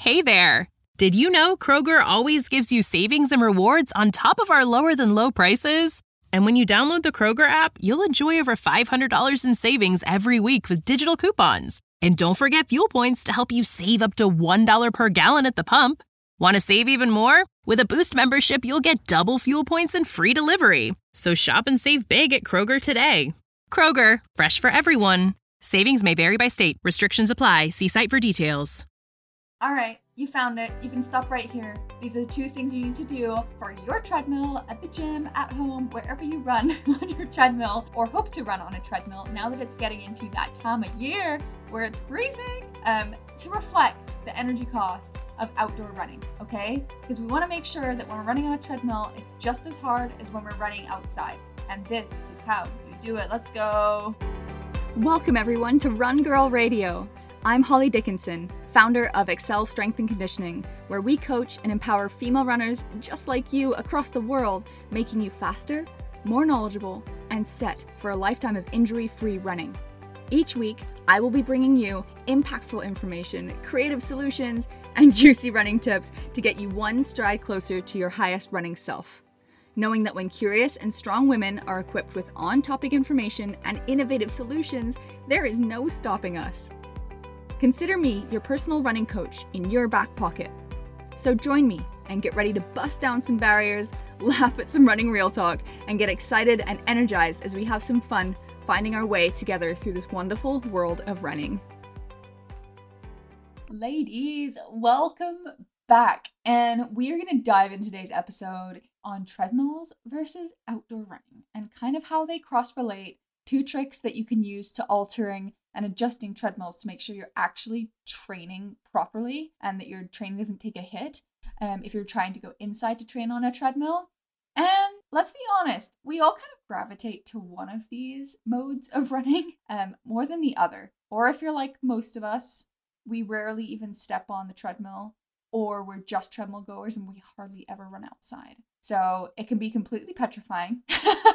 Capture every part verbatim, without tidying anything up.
Hey there! Did you know Kroger always gives you savings and rewards on top of our lower-than-low prices? And when you download the Kroger app, you'll enjoy over five hundred dollars in savings every week with digital coupons. And don't forget fuel points to help you save up to one dollar per gallon at the pump. Want to save even more? With a Boost membership, you'll get double fuel points and free delivery. So shop and save big at Kroger today. Kroger, fresh for everyone. Savings may vary by state. Restrictions apply. See site for details. All right, you found it. You can stop right here. These are the two things you need to do for your treadmill, at the gym, at home, wherever you run on your treadmill or hope to run on a treadmill now that it's getting into that time of year where it's freezing, um, to reflect the energy cost of outdoor running, okay? Because we want to make sure that when we're running on a treadmill, it's just as hard as when we're running outside. And this is how you do it. Let's go. Welcome everyone to Run Girl Radio. I'm Holly Dickinson, founder of Excel Strength and Conditioning, where we coach and empower female runners just like you across the world, making you faster, more knowledgeable, and set for a lifetime of injury-free running. Each week, I will be bringing you impactful information, creative solutions, and juicy running tips to get you one stride closer to your highest running self. Knowing that when curious and strong women are equipped with on-topic information and innovative solutions, there is no stopping us. Consider me your personal running coach in your back pocket. So join me and get ready to bust down some barriers, laugh at some running real talk, and get excited and energized as we have some fun finding our way together through this wonderful world of running. Ladies, welcome back. And we are going to dive into today's episode on treadmills versus outdoor running and kind of how they cross-relate, two tricks that you can use to altering and adjusting treadmills to make sure you're actually training properly and that your training doesn't take a hit um, if you're trying to go inside to train on a treadmill. And let's be honest, we all kind of gravitate to one of these modes of running um, more than the other. Or if you're like most of us, we rarely even step on the treadmill, or we're just treadmill goers and we hardly ever run outside. So it can be completely petrifying.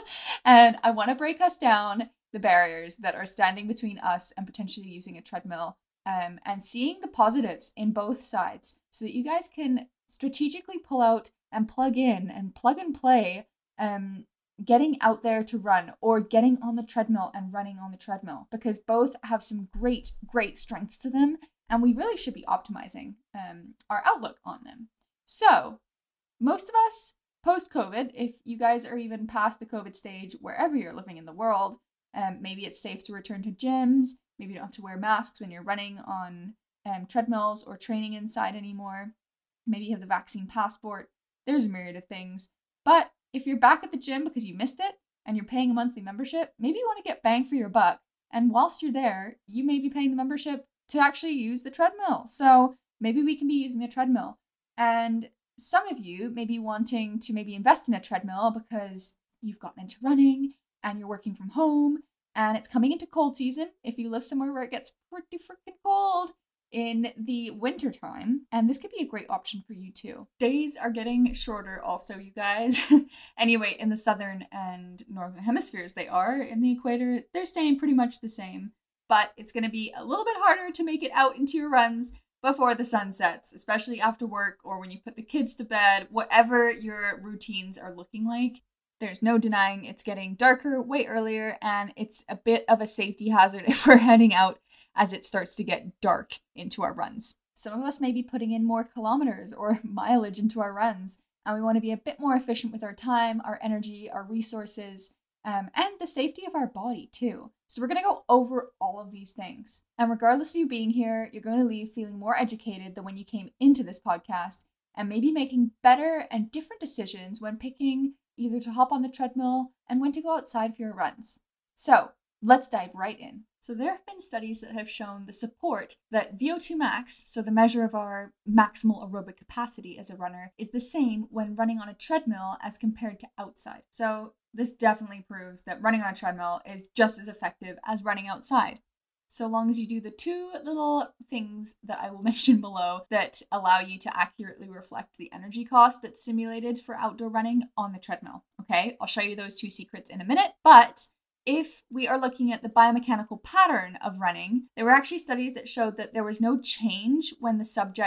And I want to break us down the barriers that are standing between us and potentially using a treadmill, um, and seeing the positives in both sides so that you guys can strategically pull out and plug in and plug and play um, getting out there to run or getting on the treadmill and running on the treadmill, because both have some great, great strengths to them, and we really should be optimizing um, our outlook on them. So most of us post-COVID, if you guys are even past the COVID stage, wherever you're living in the world, Um, maybe it's safe to return to gyms. Maybe you don't have to wear masks when you're running on um, treadmills or training inside anymore. Maybe you have the vaccine passport. There's a myriad of things. But if you're back at the gym because you missed it and you're paying a monthly membership, maybe you want to get bang for your buck. And whilst you're there, you may be paying the membership to actually use the treadmill. So maybe we can be using the treadmill. And some of you may be wanting to maybe invest in a treadmill because you've gotten into running and you're working from home, and it's coming into cold season if you live somewhere where it gets pretty freaking cold in the winter time, and this could be a great option for you too. Days are getting shorter also, you guys. Anyway, in the southern and northern hemispheres they are. In the equator, they're staying pretty much the same, but it's going to be a little bit harder to make it out into your runs before the sun sets, especially after work or when you put the kids to bed, whatever your routines are looking like. There's no denying it's getting darker way earlier, and it's a bit of a safety hazard if we're heading out as it starts to get dark into our runs. Some of us may be putting in more kilometers or mileage into our runs, and we want to be a bit more efficient with our time, our energy, our resources, um, and the safety of our body too. So we're going to go over all of these things. And regardless of you being here, you're going to leave feeling more educated than when you came into this podcast, and maybe making better and different decisions when picking either to hop on the treadmill and when to go outside for your runs. So let's dive right in. So there have been studies that have shown the support that V O two max, so the measure of our maximal aerobic capacity as a runner, is the same when running on a treadmill as compared to outside. So this definitely proves that running on a treadmill is just as effective as running outside, so long as you do the two little things that I will mention below that allow you to accurately reflect the energy cost that's simulated for outdoor running on the treadmill. Okay, I'll show you those two secrets in a minute, but if we are looking at the biomechanical pattern of running, there were actually studies that showed that there was no change when the subjects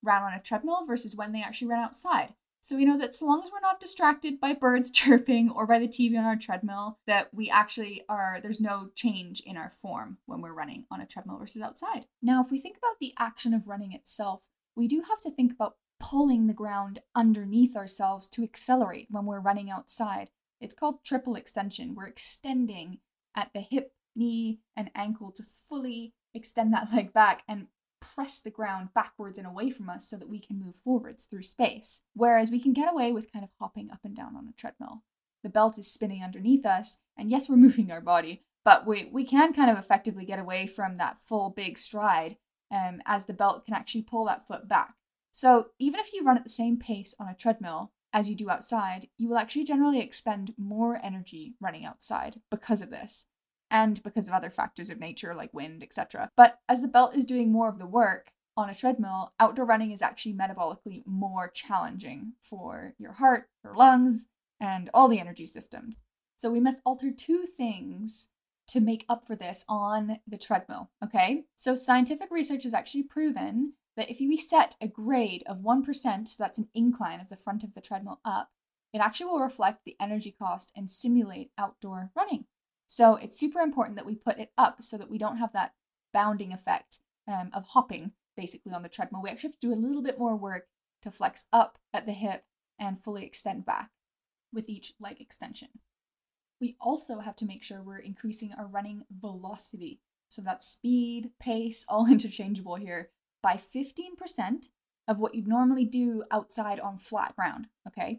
ran on a treadmill versus when they actually ran outside. So we know that so long as we're not distracted by birds chirping or by the T V on our treadmill, that we actually are, there's no change in our form when we're running on a treadmill versus outside. Now, if we think about the action of running itself, we do have to think about pulling the ground underneath ourselves to accelerate when we're running outside. It's called triple extension. We're extending at the hip, knee, and ankle to fully extend that leg back and press the ground backwards and away from us so that we can move forwards through space. Whereas we can get away with kind of hopping up and down on a treadmill. The belt is spinning underneath us, and yes, we're moving our body, but we, we can kind of effectively get away from that full big stride um, as the belt can actually pull that foot back. So even if you run at the same pace on a treadmill as you do outside, you will actually generally expend more energy running outside because of this, and because of other factors of nature like wind, et cetera. But as the belt is doing more of the work on a treadmill, outdoor running is actually metabolically more challenging for your heart, your lungs, and all the energy systems. So we must alter two things to make up for this on the treadmill, okay? So scientific research has actually proven that if we set a grade of one percent, so that's an incline of the front of the treadmill up, it actually will reflect the energy cost and simulate outdoor running. So it's super important that we put it up so that we don't have that bounding effect um, of hopping basically on the treadmill. We actually have to do a little bit more work to flex up at the hip and fully extend back with each leg extension. We also have to make sure we're increasing our running velocity. So that's speed, pace, all interchangeable here, by fifteen percent of what you'd normally do outside on flat ground, okay?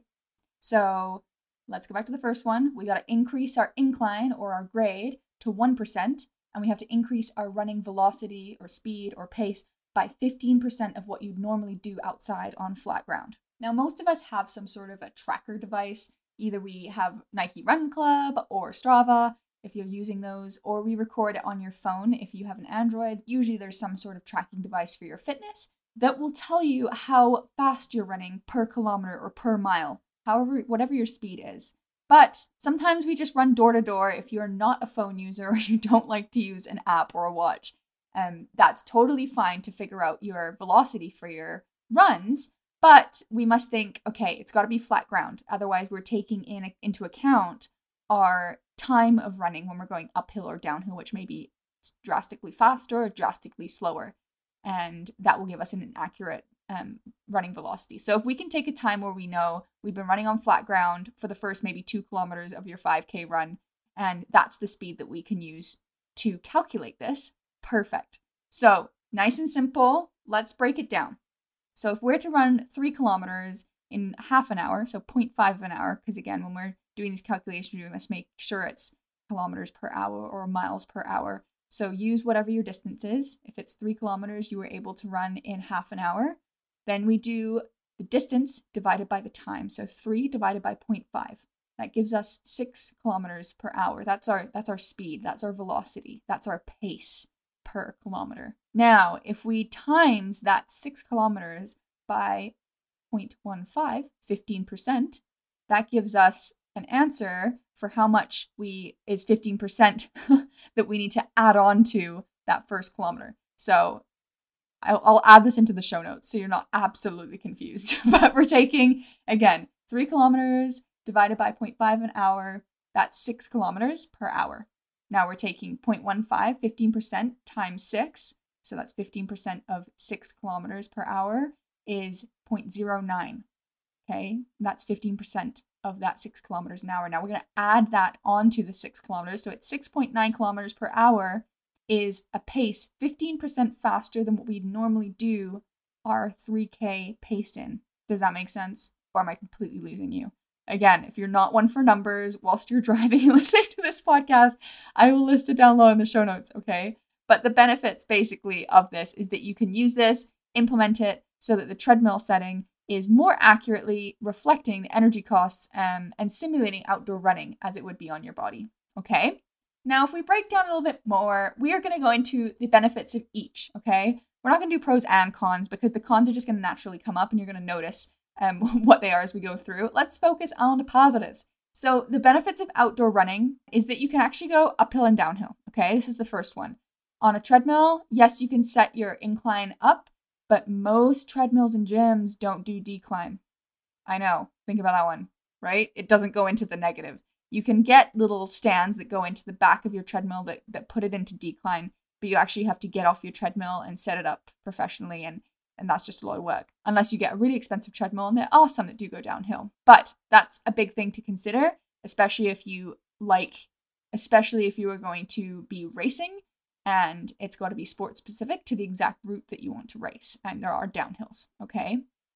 So let's go back to the first one. We got to increase our incline or our grade to one percent, and we have to increase our running velocity or speed or pace by fifteen percent of what you'd normally do outside on flat ground. Now, most of us have some sort of a tracker device. Either we have Nike Run Club or Strava, if you're using those, or we record it on your phone if you have an Android. Usually there's some sort of tracking device for your fitness that will tell you how fast you're running per kilometer or per mile, however, whatever your speed is. But sometimes we just run door to door if you're not a phone user or you don't like to use an app or a watch. Um, that's totally fine to figure out your velocity for your runs, but we must think, okay, it's got to be flat ground. Otherwise, we're taking in into account our time of running when we're going uphill or downhill, which may be drastically faster or drastically slower. And that will give us an inaccurate um, running velocity. So if we can take a time where we know we've been running on flat ground for the first maybe two kilometers of your five K run, and that's the speed that we can use to calculate this, perfect. So nice and simple, let's break it down. So if we're to run three kilometers in half an hour, so zero point five of an hour, because again, when we're doing these calculations, we must make sure it's kilometers per hour or miles per hour. So use whatever your distance is. If it's three kilometers, you were able to run in half an hour. Then we do the distance divided by the time. So three divided by zero point five. That gives us six kilometers per hour. That's our, that's our speed. That's our velocity. That's our pace per kilometer. Now, if we times that six kilometers by zero point one five, fifteen percent, that gives us an answer for how much we is fifteen percent that we need to add on to that first kilometer. So I'll, I'll add this into the show notes so you're not absolutely confused. But we're taking, again, three kilometers divided by zero point five an hour. That's six kilometers per hour. Now we're taking zero point one five, fifteen percent times six. So that's fifteen percent of six kilometers per hour is zero point zero nine. Okay, that's fifteen percent of that six kilometers an hour. Now we're going to add that onto the six kilometers. So it's six point nine kilometers per hour is a pace fifteen percent faster than what we'd normally do our three K pace in. Does that make sense? Or am I completely losing you? Again, if you're not one for numbers whilst you're driving and listening to this podcast, I will list it down low in the show notes, okay? But the benefits basically of this is that you can use this, implement it so that the treadmill setting is more accurately reflecting the energy costs um, and simulating outdoor running as it would be on your body, okay? Now, if we break down a little bit more, we are going to go into the benefits of each, okay? We're not going to do pros and cons because the cons are just going to naturally come up and you're going to notice um, what they are as we go through. Let's focus on the positives. So the benefits of outdoor running is that you can actually go uphill and downhill, okay? This is the first one. On a treadmill, yes, you can set your incline up, but most treadmills and gyms don't do decline. I know. Think about that one, right? It doesn't go into the negative. You can get little stands that go into the back of your treadmill that, that put it into decline, but you actually have to get off your treadmill and set it up professionally, and, and that's just a lot of work. Unless you get a really expensive treadmill, and there are some that do go downhill. But that's a big thing to consider, especially if you like, especially if you are going to be racing, and it's got to be sport specific to the exact route that you want to race, and there are downhills, okay?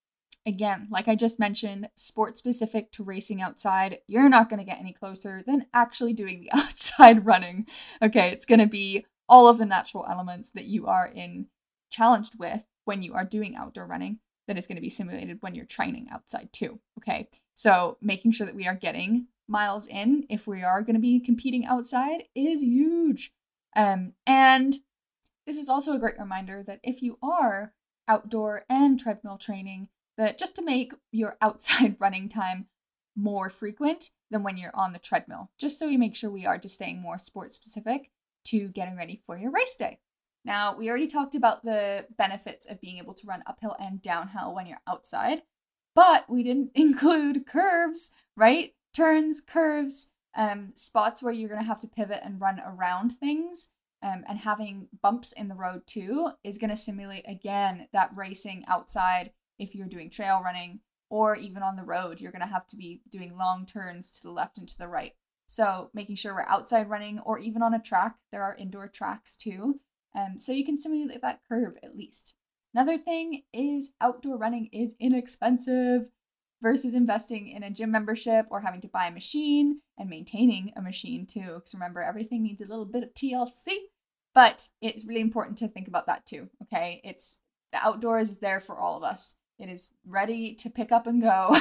Again, like I just mentioned, sport specific to racing outside, you're not going to get any closer than actually doing the outside running. Okay, it's going to be all of the natural elements that you are in challenged with when you are doing outdoor running that is going to be simulated when you're training outside too. Okay, so making sure that we are getting miles in if we are going to be competing outside is huge. Um, and this is also a great reminder that if you are outdoor and treadmill training, that just to make your outside running time more frequent than when you're on the treadmill, just so we make sure we are just staying more sport specific to getting ready for your race day. Now, we already talked about the benefits of being able to run uphill and downhill when you're outside, but we didn't include curves, right? Turns, curves, um, spots where you're going to have to pivot and run around things. Um, and having bumps in the road too is going to simulate, again, that racing outside. If you're doing trail running or even on the road, you're going to have to be doing long turns to the left and to the right. So making sure we're outside running, or even on a track, there are indoor tracks too. Um, so you can simulate that curve at least. Another thing is outdoor running is inexpensive versus investing in a gym membership or having to buy a machine and maintaining a machine too. Because remember, everything needs a little bit of T L C, but it's really important to think about that too. Okay, it's the outdoors is there for all of us. It is ready to pick up and go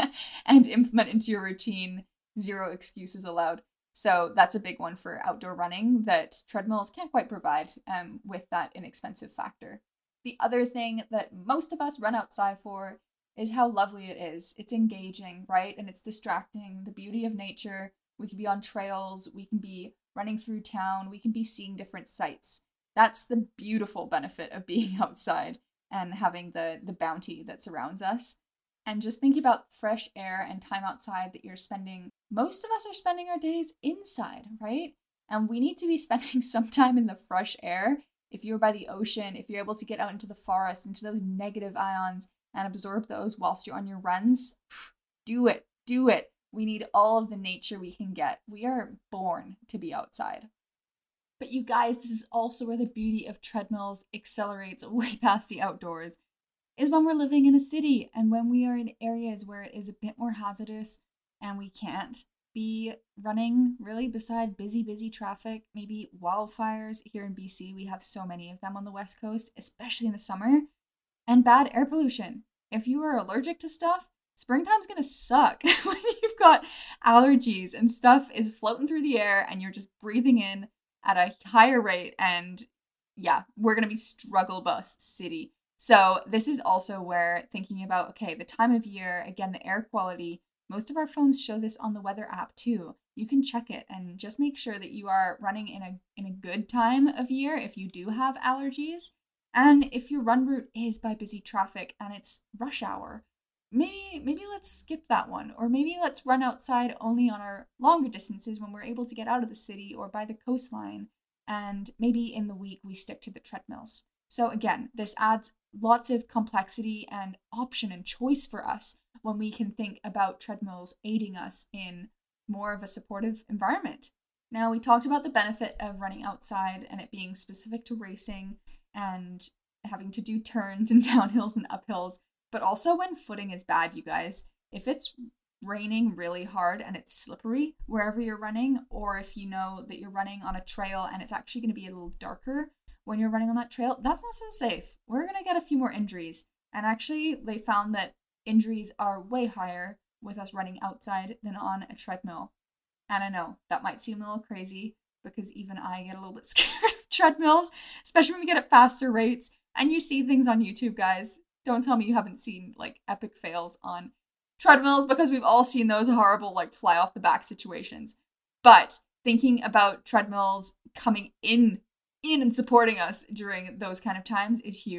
and implement into your routine. Zero excuses allowed. So that's a big one for outdoor running that treadmills can't quite provide um, with that inexpensive factor. The other thing that most of us run outside for is how lovely it is. It's engaging, right? And it's distracting. The beauty of nature. We can be on trails. We can be running through town. We can be seeing different sights. That's the beautiful benefit of being outside and having the, the bounty that surrounds us. And just think about fresh air and time outside that you're spending. Most of us are spending our days inside, right? And we need to be spending some time in the fresh air. If you're by the ocean, if you're able to get out into the forest, into those negative ions and absorb those whilst you're on your runs, do it, do it. We need all of the nature we can get. We are born to be outside. But you guys, this is also where the beauty of treadmills accelerates way past the outdoors, is when we're living in a city and when we are in areas where it is a bit more hazardous and we can't be running really beside busy, busy traffic, maybe wildfires. Here in B C, we have so many of them on the West Coast, especially in the summer, and bad air pollution. If you are allergic to stuff, springtime's gonna suck when you've got allergies and stuff is floating through the air and you're just breathing in at a higher rate, and yeah, we're going to be struggle bus city. So this is also where thinking about, okay, the time of year, again, the air quality, most of our phones show this on the weather app too. You can check it and just make sure that you are running in a in a good time of year if you do have allergies. And if your run route is by busy traffic and it's rush hour, maybe maybe let's skip that one, or maybe let's run outside only on our longer distances when we're able to get out of the city or by the coastline, and maybe in the week we stick to the treadmills. So again, this adds lots of complexity and option and choice for us when we can think about treadmills aiding us in more of a supportive environment. Now, we talked about the benefit of running outside and it being specific to racing and having to do turns and downhills and uphills. But also when footing is bad, you guys, if it's raining really hard and it's slippery wherever you're running, or if you know that you're running on a trail and it's actually going to be a little darker when you're running on that trail, that's not so safe. We're going to get a few more injuries. And actually, they found that injuries are way higher with us running outside than on a treadmill. And I know that might seem a little crazy because even I get a little bit scared of treadmills, especially when we get at faster rates. And you see things on YouTube, guys. Don't tell me you haven't seen like epic fails on treadmills, because we've all seen those horrible like fly off the back situations. But thinking about treadmills coming in, in and supporting us during those kind of times is huge.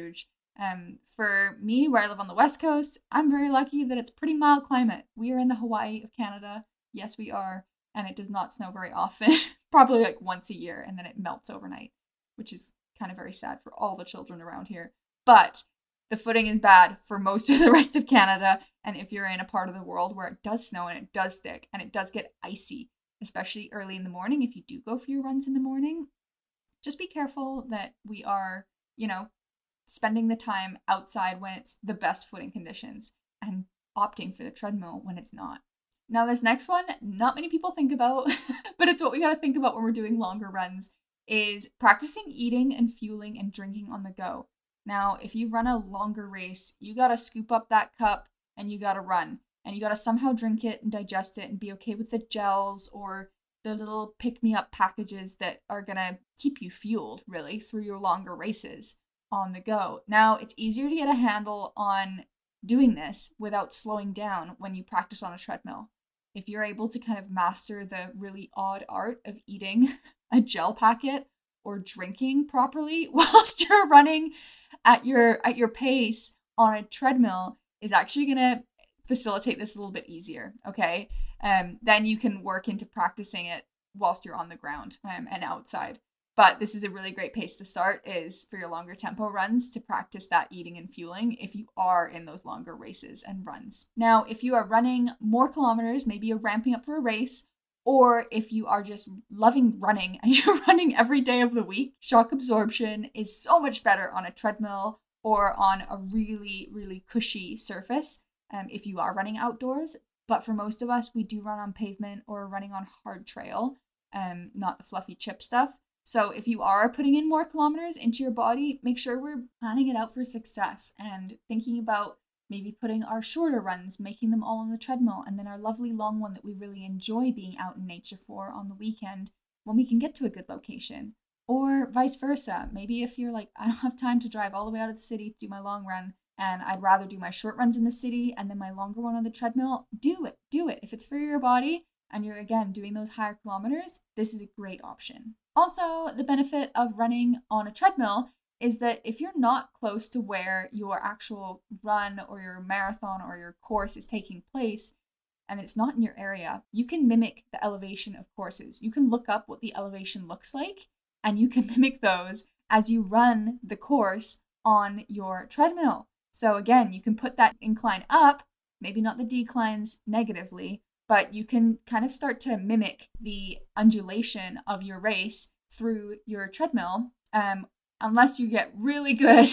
Um, for me, where I live on the West Coast, I'm very lucky that it's pretty mild climate. We are in the Hawaii of Canada. Yes, we are. And it does not snow very often, probably like once a year, and then it melts overnight, which is kind of very sad for all the children around here. But the footing is bad for most of the rest of Canada. And if you're in a part of the world where it does snow and it does stick and it does get icy, especially early in the morning, if you do go for your runs in the morning, just be careful that we are, you know, spending the time outside when it's the best footing conditions and opting for the treadmill when it's not. Now, this next one, not many people think about, but it's what we got to think about when we're doing longer runs, is practicing eating and fueling and drinking on the go. Now, if you run a longer race, you got to scoop up that cup and you got to run. And you got to somehow drink it and digest it and be okay with the gels or the little pick-me-up packages that are going to keep you fueled, really, through your longer races on the go. Now, it's easier to get a handle on doing this without slowing down when you practice on a treadmill. If you're able to kind of master the really odd art of eating a gel packet or drinking properly whilst you're running at your at your pace on a treadmill, is actually going to facilitate this a little bit easier, okay? Um, then you can work into practicing it whilst you're on the ground um, and outside. But this is a really great pace to start, is for your longer tempo runs, to practice that eating and fueling if you are in those longer races and runs. Now, if you are running more kilometers, maybe you're ramping up for a race, or if you are just loving running and you're running every day of the week, shock absorption is so much better on a treadmill or on a really, really cushy surface um, if you are running outdoors. But for most of us, we do run on pavement or running on hard trail, um, not the fluffy chip stuff. So if you are putting in more kilometers into your body, make sure we're planning it out for success and thinking about maybe putting our shorter runs, making them all on the treadmill, and then our lovely long one that we really enjoy being out in nature for on the weekend when we can get to a good location. Or vice versa. Maybe if you're like, I don't have time to drive all the way out of the city to do my long run, and I'd rather do my short runs in the city and then my longer one on the treadmill, do it. Do it. If it's for your body and you're, again, doing those higher kilometers, this is a great option. Also, the benefit of running on a treadmill is that if you're not close to where your actual run or your marathon or your course is taking place, and it's not in your area, you can mimic the elevation of courses. You can look up what the elevation looks like, and you can mimic those as you run the course on your treadmill. So again, you can put that incline up, maybe not the declines negatively, but you can kind of start to mimic the undulation of your race through your treadmill, um, unless you get really good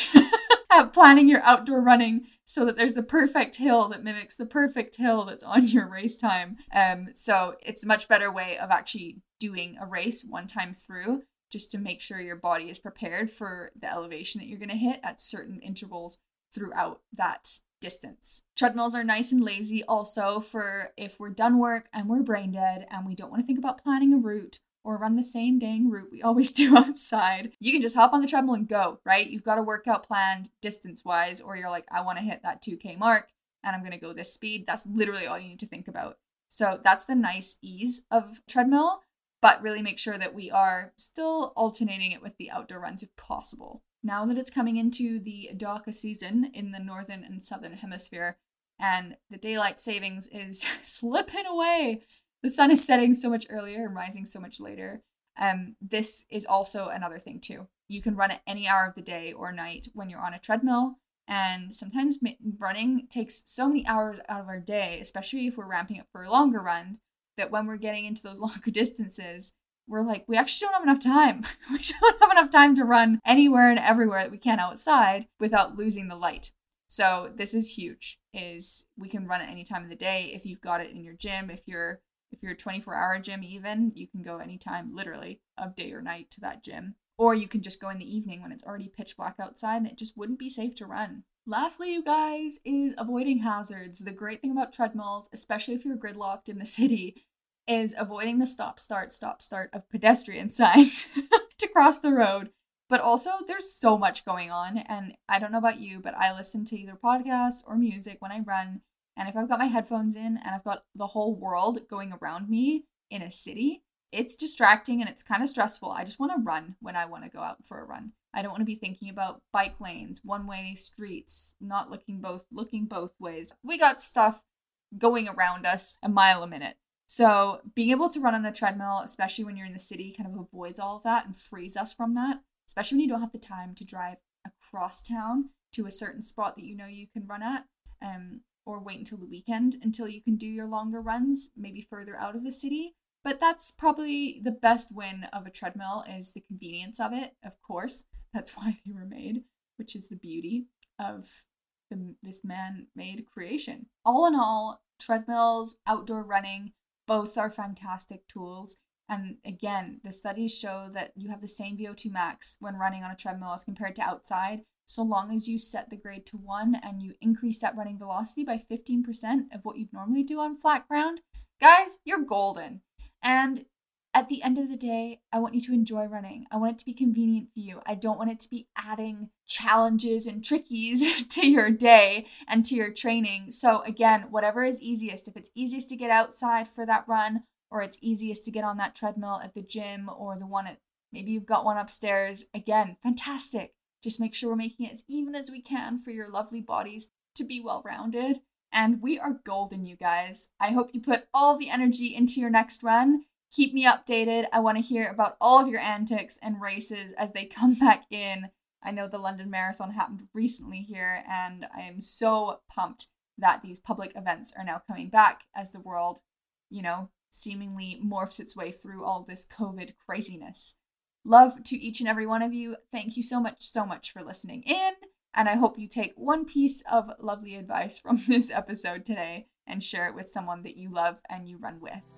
at planning your outdoor running so that there's the perfect hill that mimics the perfect hill that's on your race time. Um, so it's a much better way of actually doing a race one time through, just to make sure your body is prepared for the elevation that you're going to hit at certain intervals throughout that distance. Treadmills are nice and lazy also for if we're done work and we're brain dead and we don't want to think about planning a route or run the same dang route we always do outside. You can just hop on the treadmill and go, right? You've got a workout planned distance wise, or you're like, I want to hit that two K mark and I'm going to go this speed. That's literally all you need to think about. So that's the nice ease of treadmill, but really make sure that we are still alternating it with the outdoor runs if possible. Now that it's coming into the darker season in the northern and southern hemisphere, and the daylight savings is slipping away, the sun is setting so much earlier and rising so much later. Um, this is also another thing too. You can run at any hour of the day or night when you're on a treadmill, and sometimes running takes so many hours out of our day, especially if we're ramping up for a longer run, that when we're getting into those longer distances, we're like, we actually don't have enough time. We don't have enough time to run anywhere and everywhere that we can outside without losing the light. So this is huge, is we can run at any time of the day. If you've got it in your gym, if you're if you're a twenty-four hour gym even, you can go anytime, literally, of day or night to that gym. Or you can just go in the evening when it's already pitch black outside and it just wouldn't be safe to run. Lastly, you guys, is avoiding hazards. The great thing about treadmills, especially if you're gridlocked in the city, is avoiding the stop, start, stop, start of pedestrian signs to cross the road. But also, there's so much going on, and I don't know about you, but I listen to either podcasts or music when I run, and if I've got my headphones in and I've got the whole world going around me in a city, it's distracting and it's kind of stressful. I just want to run when I want to go out for a run. I don't want to be thinking about bike lanes, one-way streets, not looking both looking both ways. We got stuff going around us a mile a minute. So being able to run on a treadmill, especially when you're in the city, kind of avoids all of that and frees us from that, especially when you don't have the time to drive across town to a certain spot that you know you can run at, um, or wait until the weekend until you can do your longer runs, maybe further out of the city. But that's probably the best win of a treadmill, is the convenience of it, of course. That's why they were made, which is the beauty of the, this man-made creation. All in all, treadmills, outdoor running, both are fantastic tools. And again, the studies show that you have the same V O two max when running on a treadmill as compared to outside, so long as you set the grade to one and you increase that running velocity by fifteen percent of what you'd normally do on flat ground. Guys, you're golden. And at the end of the day, I want you to enjoy running. I want it to be convenient for you. I don't want it to be adding challenges and trickies to your day and to your training. So again, whatever is easiest, if it's easiest to get outside for that run, or it's easiest to get on that treadmill at the gym, or the one at, maybe you've got one upstairs, again, fantastic. Just make sure we're making it as even as we can for your lovely bodies to be well-rounded. And we are golden, you guys. I hope you put all the energy into your next run. Keep me updated. I want to hear about all of your antics and races as they come back in. I know the London Marathon happened recently here, and I am so pumped that these public events are now coming back as the world, you know, seemingly morphs its way through all this COVID craziness. Love to each and every one of you. Thank you so much, so much for listening in. And I hope you take one piece of lovely advice from this episode today and share it with someone that you love and you run with.